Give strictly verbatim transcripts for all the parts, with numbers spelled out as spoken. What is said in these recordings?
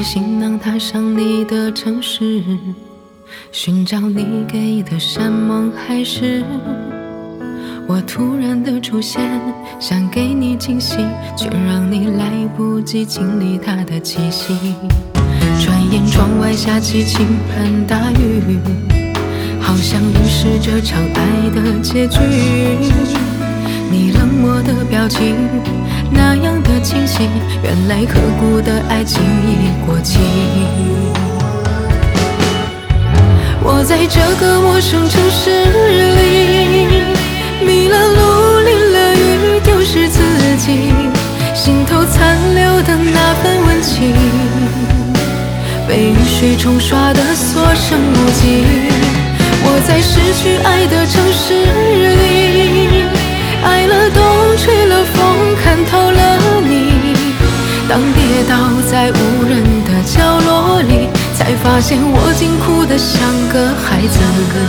行囊踏上你的城市，寻找你给的山盟海誓。我突然的出现，想给你惊喜，却让你来不及经历它的气息。转眼窗外下起倾盆大雨，好像预示着场爱的结局。你冷漠的表情那样的清晰，原来刻骨的爱情已过期。我在这个陌生城市里，迷了路，淋了雨，丢失自己，心头残留的那份温情，被雨水冲刷得所剩无几。我在失去爱的城市里，爱了冬，吹了风，看透了你。当跌倒在无人的角落里，才发现我竟哭得像个孩子。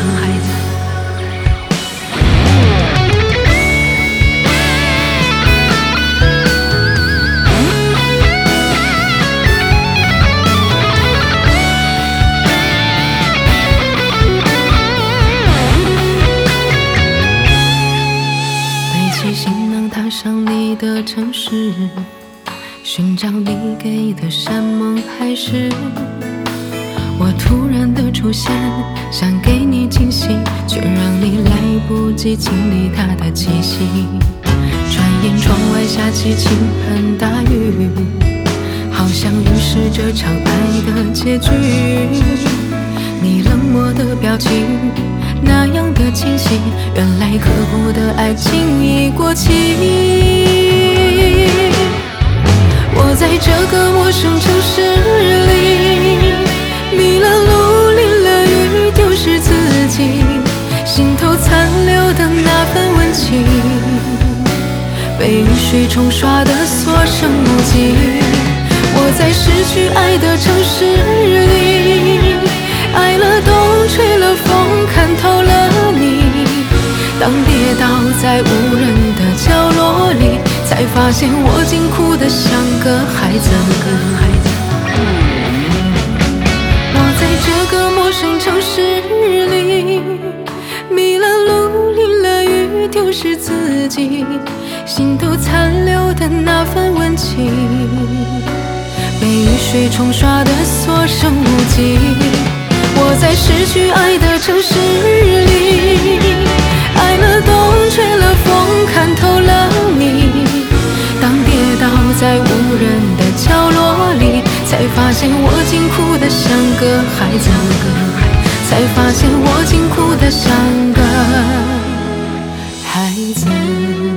行囊踏上你的城市，寻找你给的山盟海誓。我突然的出现，想给你惊喜，却让你来不及经历它的气息。转眼窗外下起倾盆大雨，好像预示着场爱的结局。你冷漠的表情那样的清晰，原来刻骨的爱情已过期。我在这个陌生城市里，迷了路，淋了雨，丢失自己，心头残留的那份温情，被雨水冲刷得所剩无几。我在失去爱的城市里，爱了冬，吹了风，看透了你。当跌倒在无人的角落里，才发现我竟哭得像个孩子。我在这个陌生城市里，迷了路，淋了雨，丢失自己，心头残留的那份温情，被雨水冲刷得所剩无几。我在失去爱的城市里，爱了冬，吹了风，看透了你。当跌倒在无人的角落里，才发现我竟哭得像个孩子，才发现我竟哭得像个孩子。